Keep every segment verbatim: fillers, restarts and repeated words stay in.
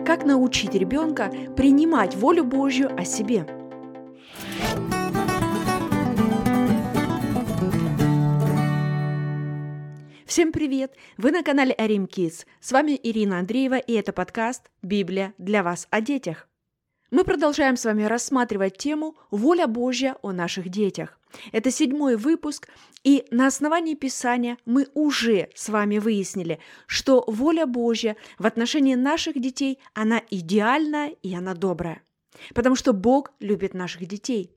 Как научить ребенка принимать волю Божью о себе? Всем привет! Вы на канале Арим Kids. С вами Ирина Андреева, и это подкаст «Библия для вас о детях». Мы продолжаем с вами рассматривать тему «Воля Божья о наших детях». Это седьмой выпуск, и на основании Писания мы уже с вами выяснили, что воля Божья в отношении наших детей, она идеальная и она добрая, потому что Бог любит наших детей.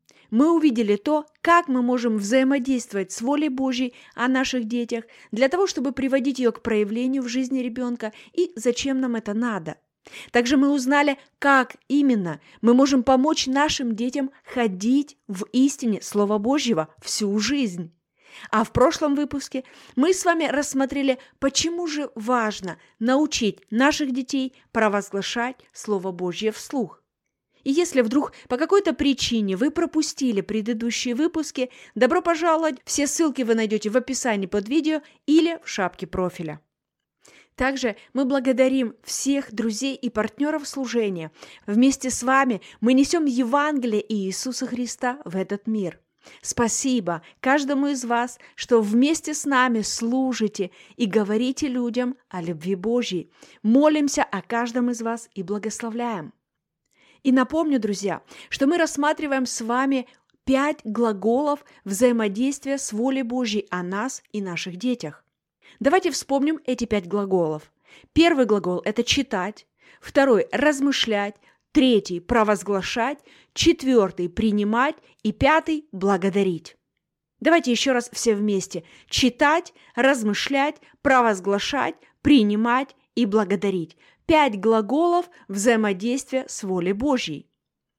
Мы увидели то, как мы можем взаимодействовать с волей Божьей о наших детях для того, чтобы приводить ее к проявлению в жизни ребенка и зачем нам это надо. Также мы узнали, как именно мы можем помочь нашим детям ходить в истине Слова Божьего всю жизнь. А в прошлом выпуске мы с вами рассмотрели, почему же важно научить наших детей провозглашать Слово Божье вслух. И если вдруг по какой-то причине вы пропустили предыдущие выпуски, добро пожаловать, все ссылки вы найдете в описании под видео или в шапке профиля. Также мы благодарим всех друзей и партнеров служения. Вместе с вами мы несем Евангелие Иисуса Христа в этот мир. Спасибо каждому из вас, что вместе с нами служите и говорите людям о любви Божьей. Молимся о каждом из вас и благословляем. И напомню, друзья, что мы рассматриваем с вами пять глаголов взаимодействия с волей Божьей о нас и наших детях. Давайте вспомним эти пять глаголов. Первый глагол – это читать, второй – размышлять, третий – провозглашать, четвертый – принимать и пятый – благодарить. Давайте еще раз все вместе. Читать, размышлять, провозглашать, принимать и благодарить. Пять глаголов взаимодействия с волей Божьей.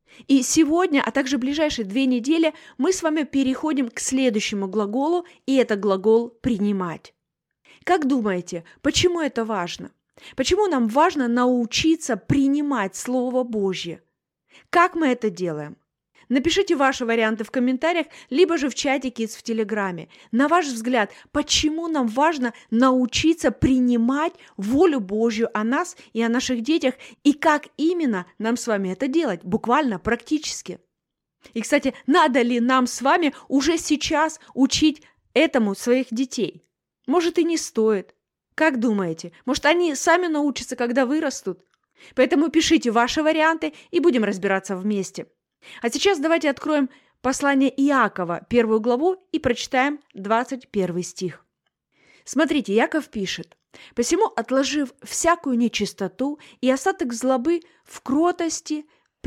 И сегодня, а также ближайшие две недели мы с вами переходим к следующему глаголу, и это глагол «принимать». Как думаете, почему это важно? Почему нам важно научиться принимать Слово Божье? Как мы это делаем? Напишите ваши варианты в комментариях, либо же в чате Kids в Телеграме. На ваш взгляд, почему нам важно научиться принимать волю Божью о нас и о наших детях, и как именно нам с вами это делать, буквально, практически? И, кстати, надо ли нам с вами уже сейчас учить этому своих детей? Может, и не стоит. Как думаете? Может, они сами научатся, когда вырастут? Поэтому пишите ваши варианты и будем разбираться вместе. А сейчас давайте откроем послание Иакова, первую главу, и прочитаем двадцать первый стих. Смотрите, Иаков пишет: «Посему, отложив всякую нечистоту и остаток злобы, в кротости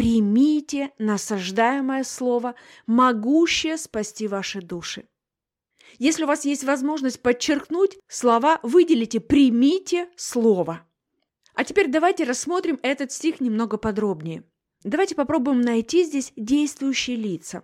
примите насаждаемое слово, могущее спасти ваши души». Если у вас есть возможность подчеркнуть слова, выделите «примите слово». А теперь давайте рассмотрим этот стих немного подробнее. Давайте попробуем найти здесь действующие лица.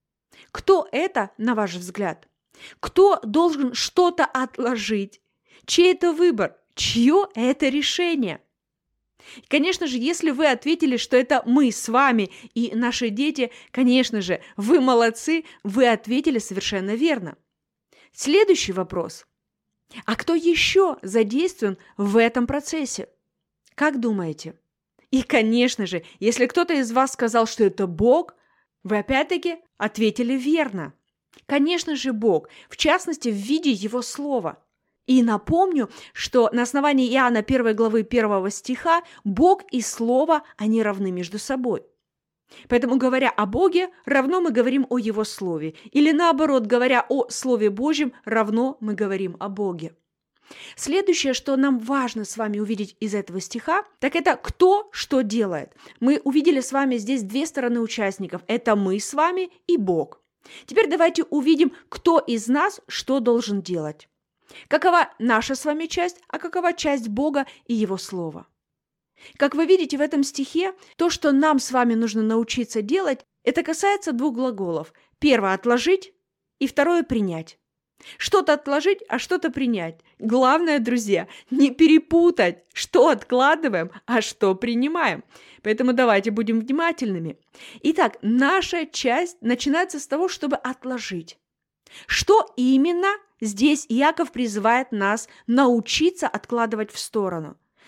Кто это, на ваш взгляд? Кто должен что-то отложить? Чей это выбор? Чье это решение? Конечно же, если вы ответили, что это мы с вами и наши дети, конечно же, вы молодцы, вы ответили совершенно верно. Следующий вопрос. А кто еще задействован в этом процессе? Как думаете? И, конечно же, если кто-то из вас сказал, что это Бог, вы опять-таки ответили верно. Конечно же, Бог, в частности, в виде Его Слова. И напомню, что на основании Иоанна первой главы первого стиха Бог и Слово, они равны между собой. Поэтому, говоря о Боге, равно мы говорим о Его Слове. Или наоборот, говоря о Слове Божьем, равно мы говорим о Боге. Следующее, что нам важно с вами увидеть из этого стиха, так это кто что делает. Мы увидели с вами здесь две стороны участников. Это мы с вами и Бог. Теперь давайте увидим, кто из нас что должен делать. Какова наша с вами часть, а какова часть Бога и Его Слова. Как вы видите в этом стихе, то, что нам с вами нужно научиться делать, это касается двух глаголов. Первое – отложить, и второе – принять. Что-то отложить, а что-то принять. Главное, друзья, не перепутать, что откладываем, а что принимаем. Поэтому давайте будем внимательными. Итак, наша часть начинается с того, чтобы отложить. Что именно здесь Иаков призывает нас научиться откладывать в сторону?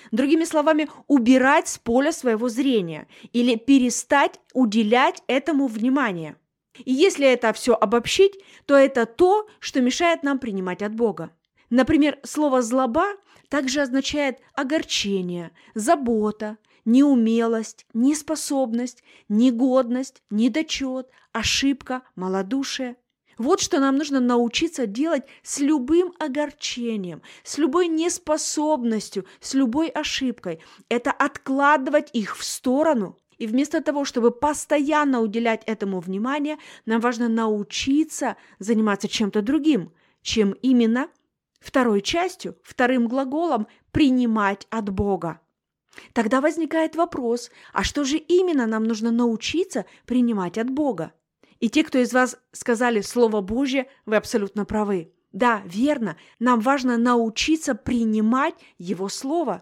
Другими словами, убирать с поля своего зрения или перестать уделять этому внимание. И если это все обобщить, то это то, что мешает нам принимать от Бога. Например, слово «злоба» также означает огорчение, забота, неумелость, неспособность, негодность, недочет, ошибка, малодушие. Вот что нам нужно научиться делать с любым огорчением, с любой неспособностью, с любой ошибкой. Это откладывать их в сторону. И вместо того, чтобы постоянно уделять этому внимание, нам важно научиться заниматься чем-то другим, чем именно второй частью, вторым глаголом «принимать от Бога». Тогда возникает вопрос, а что же именно нам нужно научиться принимать от Бога? И те, кто из вас сказали Слово Божье, вы абсолютно правы. Да, верно, нам важно научиться принимать Его Слово.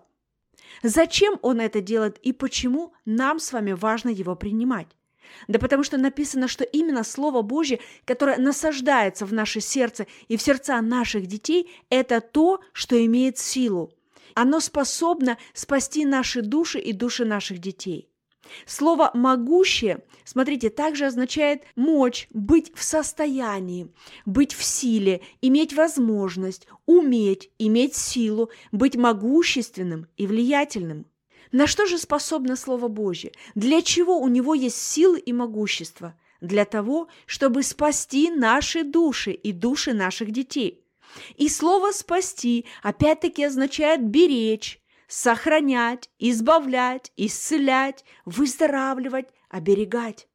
Зачем Он это делает и почему нам с вами важно его принимать? Да потому что написано, что именно Слово Божье, которое насаждается в наше сердце и в сердца наших детей, это то, что имеет силу. Оно способно спасти наши души и души наших детей. Слово «могущее», смотрите, также означает мочь, быть в состоянии, быть в силе, иметь возможность, уметь, иметь силу, быть могущественным и влиятельным. На что же способно Слово Божье? Для чего у него есть силы и могущество? Для того, чтобы спасти наши души и души наших детей. И слово «спасти» опять-таки означает беречь, сохранять, избавлять, исцелять, выздоравливать, оберегать.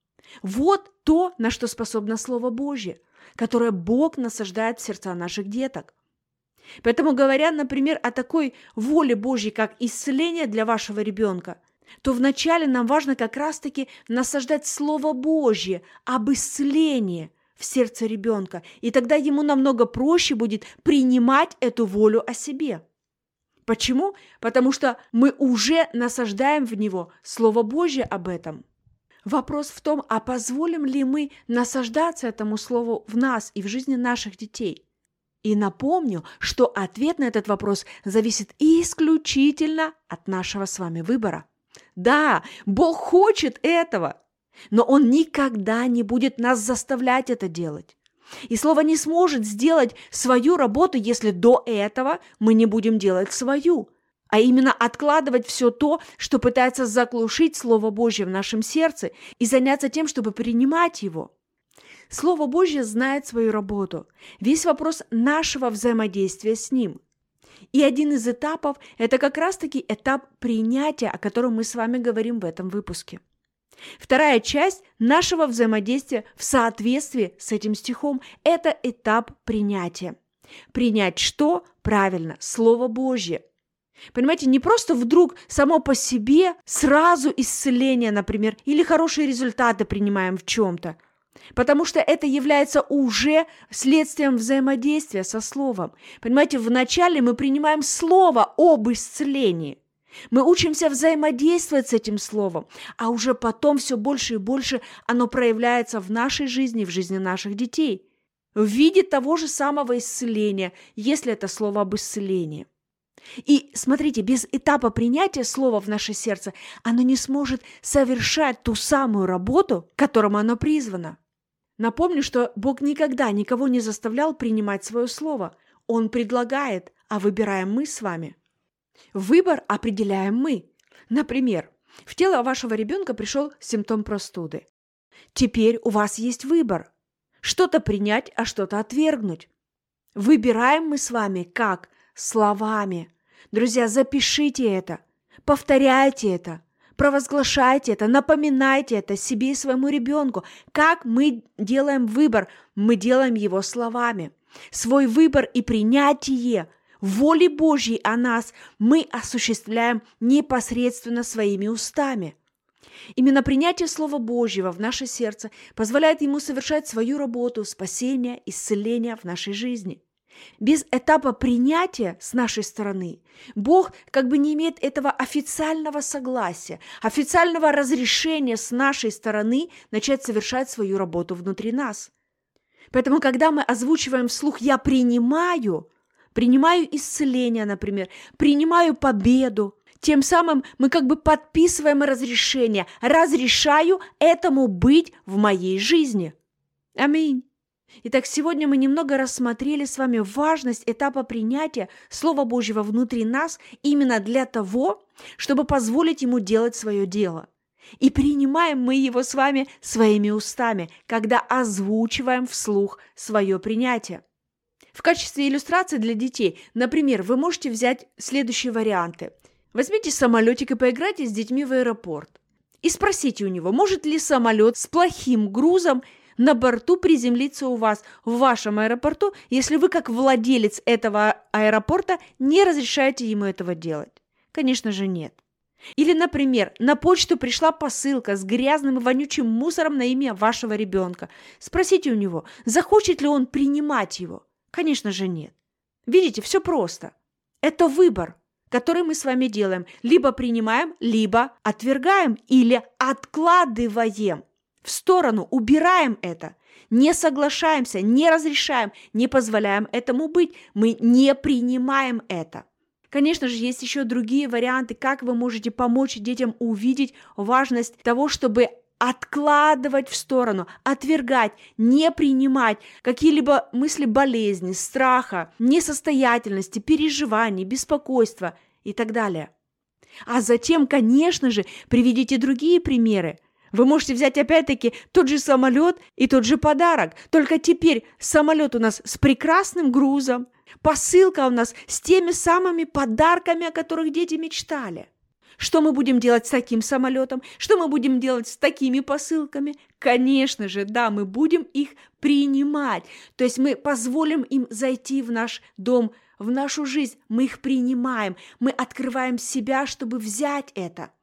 Вот то, на что способно Слово Божье, которое Бог насаждает в сердца наших деток. Поэтому, говоря, например, о такой воле Божьей, как исцеление для вашего ребенка, то вначале нам важно как раз-таки насаждать Слово Божье об исцелении в сердце ребенка, и тогда ему намного проще будет принимать эту волю о себе. Почему? Потому что мы уже насаждаем в него Слово Божье об этом. Вопрос в том, а позволим ли мы насаждаться этому Слову в нас и в жизни наших детей? И напомню, что ответ на этот вопрос зависит исключительно от нашего с вами выбора. Да, Бог хочет этого, но Он никогда не будет нас заставлять это делать. И Слово не сможет сделать свою работу, если до этого мы не будем делать свою, а именно откладывать все то, что пытается заглушить Слово Божье в нашем сердце, и заняться тем, чтобы принимать его. Слово Божье знает свою работу. Весь вопрос нашего взаимодействия с Ним. И один из этапов – это как раз-таки этап принятия, о котором мы с вами говорим в этом выпуске. Вторая часть нашего взаимодействия в соответствии с этим стихом – это этап принятия. Принять что? Правильно, Слово Божье. Понимаете, не просто вдруг само по себе сразу исцеление, например, или хорошие результаты принимаем в чем-то, потому что это является уже следствием взаимодействия со Словом. Понимаете, вначале мы принимаем Слово об исцелении. Мы учимся взаимодействовать с этим Словом, а уже потом все больше и больше оно проявляется в нашей жизни, в жизни наших детей, в виде того же самого исцеления, если это Слово об исцелении. И смотрите, без этапа принятия Слова в наше сердце оно не сможет совершать ту самую работу, к которому оно призвано. Напомню, что Бог никогда никого не заставлял принимать свое Слово. Он предлагает, а выбираем мы с вами. Выбор определяем мы. Например, в тело вашего ребенка пришел симптом простуды. Теперь у вас есть выбор. Что-то принять, а что-то отвергнуть. Выбираем мы с вами как? Словами. Друзья, запишите это, повторяйте это, провозглашайте это, напоминайте это себе и своему ребенку. Как мы делаем выбор? Мы делаем его словами. Свой выбор и принятие воли Божьей о нас мы осуществляем непосредственно своими устами. Именно принятие Слова Божьего в наше сердце позволяет ему совершать свою работу спасения, исцеления в нашей жизни. Без этапа принятия с нашей стороны Бог как бы не имеет этого официального согласия, официального разрешения с нашей стороны начать совершать свою работу внутри нас. Поэтому, когда мы озвучиваем вслух «я принимаю», принимаю исцеление, например, принимаю победу. Тем самым мы как бы подписываем разрешение. Разрешаю этому быть в моей жизни. Аминь. Итак, сегодня мы немного рассмотрели с вами важность этапа принятия Слова Божьего внутри нас именно для того, чтобы позволить Ему делать свое дело. И принимаем мы его с вами своими устами, когда озвучиваем вслух свое принятие. В качестве иллюстрации для детей, например, вы можете взять следующие варианты. Возьмите самолетик и поиграйте с детьми в аэропорт. И спросите у него, может ли самолет с плохим грузом на борту приземлиться у вас в вашем аэропорту, если вы, как владелец этого аэропорта, не разрешаете ему этого делать? Конечно же, нет. Или, например, на почту пришла посылка с грязным и вонючим мусором на имя вашего ребенка. Спросите у него, захочет ли он принимать его? Конечно же, нет. Видите, все просто. Это выбор, который мы с вами делаем. Либо принимаем, либо отвергаем или откладываем в сторону, убираем это. Не соглашаемся, не разрешаем, не позволяем этому быть. Мы не принимаем это. Конечно же, есть еще другие варианты, как вы можете помочь детям увидеть важность того, чтобы откладывать в сторону, отвергать, не принимать какие-либо мысли болезни, страха, несостоятельности, переживаний, беспокойства и так далее. А затем, конечно же, приведите другие примеры. Вы можете взять опять-таки тот же самолет и тот же подарок, только теперь самолет у нас с прекрасным грузом, посылка у нас с теми самыми подарками, о которых дети мечтали. Что мы будем делать с таким самолетом? Что мы будем делать с такими посылками? Конечно же, да, мы будем их принимать. То есть мы позволим им зайти в наш дом, в нашу жизнь. Мы их принимаем. Мы открываем себя, чтобы взять это.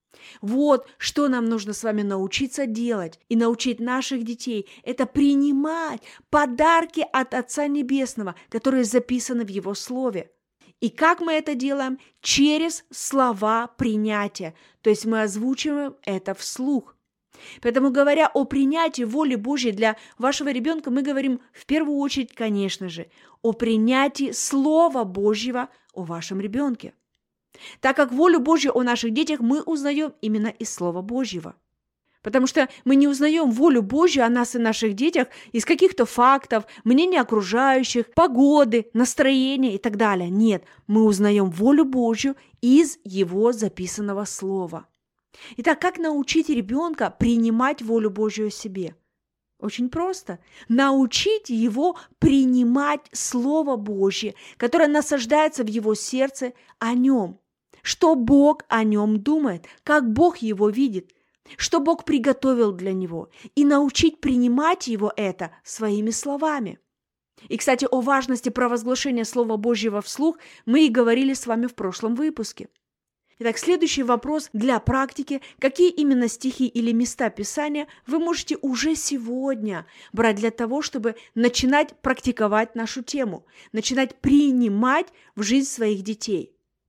Вот что нам нужно с вами научиться делать и научить наших детей. Это принимать подарки от Отца Небесного, которые записаны в Его Слове. И как мы это делаем? Через слова принятия. То есть мы озвучиваем это вслух. Поэтому, говоря о принятии воли Божьей для вашего ребенка, мы говорим в первую очередь, конечно же, о принятии Слова Божьего о вашем ребенке. Так как волю Божью о наших детях мы узнаем именно из Слова Божьего. Потому что мы не узнаем волю Божью о нас и наших детях из каких-то фактов, мнений окружающих, погоды, настроения и так далее. Нет, мы узнаем волю Божью из Его записанного Слова. Итак, как научить ребенка принимать волю Божью о себе? Очень просто. Научить его принимать Слово Божье, которое насаждается в его сердце о нем. Что Бог о нем думает, как Бог его видит, что Бог приготовил для него, и научить принимать его это своими словами. И, кстати, о важности провозглашения Слова Божьего вслух мы и говорили с вами в прошлом выпуске. Итак, следующий вопрос для практики. Какие именно стихи или места Писания вы можете уже сегодня брать для того, чтобы начинать практиковать нашу тему, начинать принимать в жизнь своих детей?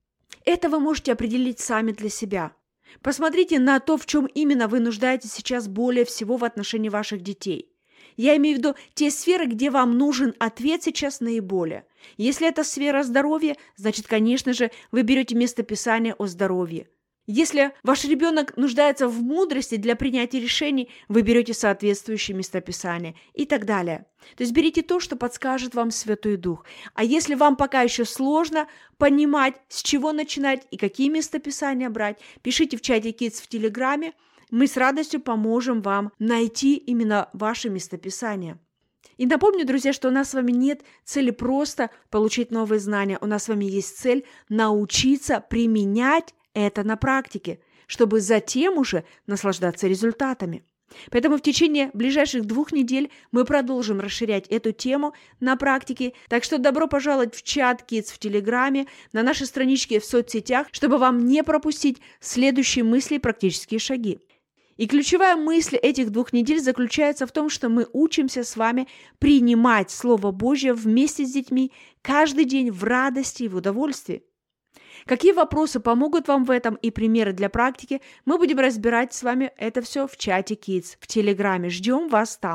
Это вы можете определить сами для себя. Посмотрите на то, в чем именно вы нуждаетесь сейчас более всего в отношении ваших детей. Я имею в виду те сферы, где вам нужен ответ сейчас наиболее. Если это сфера здоровья, значит, конечно же, вы берете местописание о здоровье. Если ваш ребенок нуждается в мудрости для принятия решений, вы берете соответствующее местописание и так далее. То есть берите то, что подскажет вам Святой Дух. А если вам пока еще сложно понимать, с чего начинать и какие местописания брать, пишите в чате Kids в Телеграме. Мы с радостью поможем вам найти именно ваше местописание. И напомню, друзья, что у нас с вами нет цели просто получить новые знания. У нас с вами есть цель научиться применять это на практике, чтобы затем уже наслаждаться результатами. Поэтому в течение ближайших двух недель мы продолжим расширять эту тему на практике. Так что добро пожаловать в чат Kids в Телеграме, на наши странички в соцсетях, чтобы вам не пропустить следующие мысли и практические шаги. И ключевая мысль этих двух недель заключается в том, что мы учимся с вами принимать Слово Божье вместе с детьми каждый день в радости и в удовольствии. Какие вопросы помогут вам в этом и примеры для практики, мы будем разбирать с вами это все в чате Kids в Телеграме. Ждем вас там.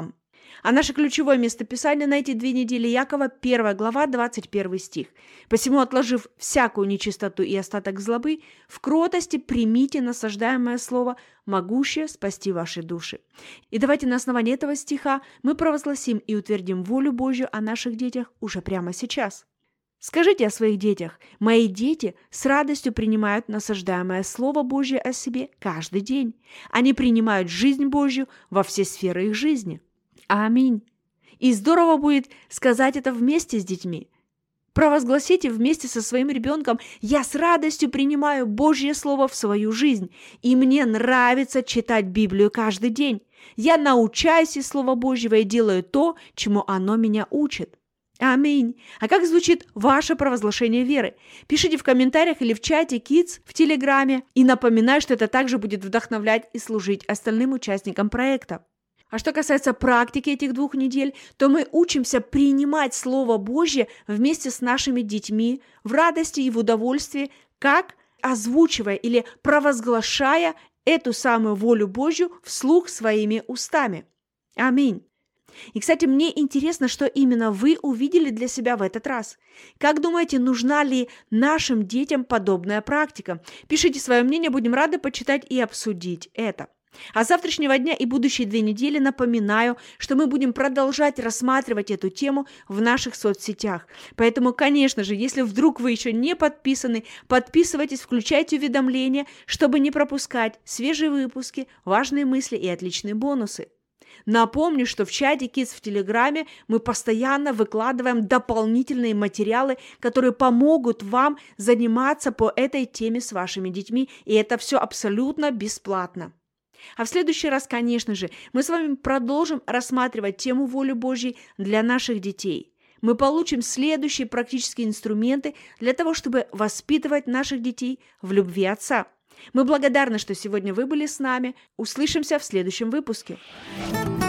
А наше ключевое местописание на эти две недели Якова, первая глава, двадцать первый стих. «Посему, отложив всякую нечистоту и остаток злобы, в кротости примите насаждаемое слово, могущее спасти ваши души». И давайте на основании этого стиха мы провозгласим и утвердим волю Божью о наших детях уже прямо сейчас. Скажите о своих детях: «Мои дети с радостью принимают насаждаемое Слово Божье о себе каждый день. Они принимают жизнь Божью во все сферы их жизни». Аминь. И здорово будет сказать это вместе с детьми. Провозгласите вместе со своим ребенком: «Я с радостью принимаю Божье Слово в свою жизнь, и мне нравится читать Библию каждый день. Я научаюсь из Слова Божьего и делаю то, чему оно меня учит». Аминь. А как звучит ваше провозглашение веры? Пишите в комментариях или в чате Kids в Телеграме. И напоминаю, что это также будет вдохновлять и служить остальным участникам проекта. А что касается практики этих двух недель, то мы учимся принимать Слово Божье вместе с нашими детьми в радости и в удовольствии, как озвучивая или провозглашая эту самую волю Божью вслух своими устами. Аминь. И, кстати, мне интересно, что именно вы увидели для себя в этот раз. Как думаете, нужна ли нашим детям подобная практика? Пишите свое мнение, будем рады почитать и обсудить это. А с завтрашнего дня и будущие две недели напоминаю, что мы будем продолжать рассматривать эту тему в наших соцсетях. Поэтому, конечно же, если вдруг вы еще не подписаны, подписывайтесь, включайте уведомления, чтобы не пропускать свежие выпуски, важные мысли и отличные бонусы. Напомню, что в чате Kids в Телеграме мы постоянно выкладываем дополнительные материалы, которые помогут вам заниматься по этой теме с вашими детьми, и это все абсолютно бесплатно. А в следующий раз, конечно же, мы с вами продолжим рассматривать тему воли Божьей для наших детей. Мы получим следующие практические инструменты для того, чтобы воспитывать наших детей в любви Отца. Мы благодарны, что сегодня вы были с нами. Услышимся в следующем выпуске.